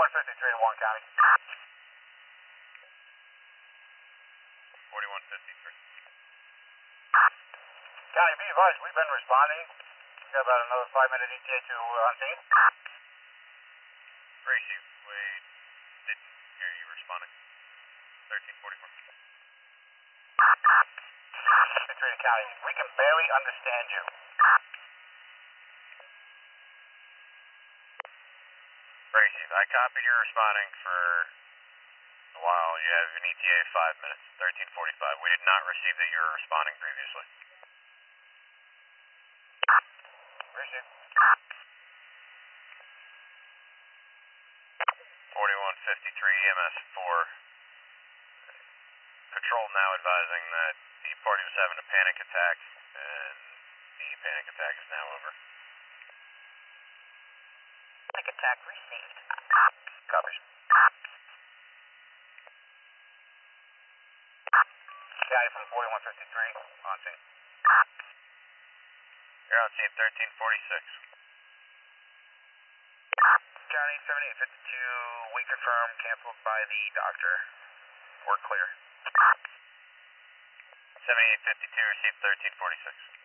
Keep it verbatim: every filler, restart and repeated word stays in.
forty-one fifty-three to Warren County. forty-one fifty-three. County, be advised, we've been responding. We've got about another five minute E T A to uh, on scene. Gracie, we didn't hear you responding. thirteen forty-four. fifty-three to County, we can barely understand you. Gracie, I copied your responding for a while. You have an E T A of five minutes, thirteen forty-five. We did not receive that you were responding previously. Appreciate it. forty-one fifty-three E M S four. Patrol now advising that the party was having a panic attack, and the panic attack is now over. Panic attack received. Copies. County from forty-one fifty-three on scene. You're on scene thirteen forty-six. County seventy-eight fifty-two, we confirm canceled by the doctor. We're clear. seventy-eight fifty-two, received thirteen forty-six.